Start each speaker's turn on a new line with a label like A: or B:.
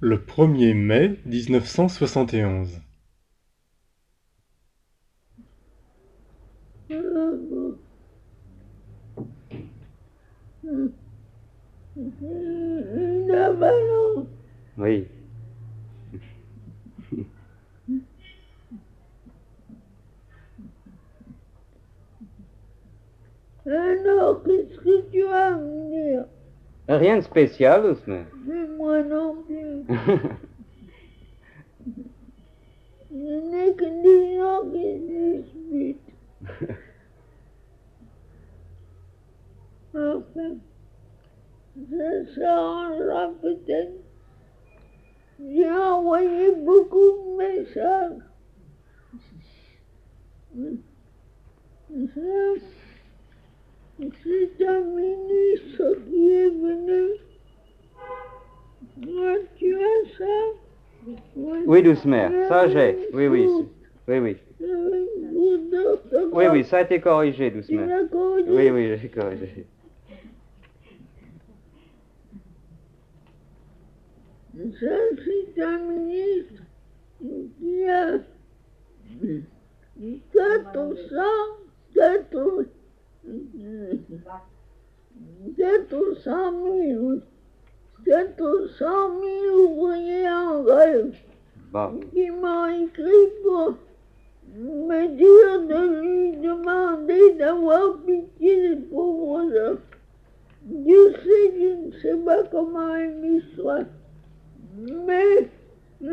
A: Le 1er mai 1971.
B: La balance.
C: Oui.
B: Alors, qu'est-ce que tu vas me dire?
C: Rien de spécial, Ousmane.
B: Mais moi non plus. Je n'ai que des gens qui se disputent. Enfin, ça s'arrangera peut-être. J'ai envoyé beaucoup de messages. C'est un ministre qui est venu. Tu as ça?
C: Oui, doucement. Ça, j'ai. Oui, oui. Oui, oui. Oui, oui, ça a été corrigé, doucement.
B: Tu l'as corrigé?
C: Oui, oui, j'ai corrigé.
B: Ça, c'est un ministre qui a 400 000 ouvriers en grève.
C: Bon.
B: Qui m'a écrit pour me dire de lui demander d'avoir pitié des pauvres hommes. Dieu sait, je ne sais pas comment elle y soit. Mais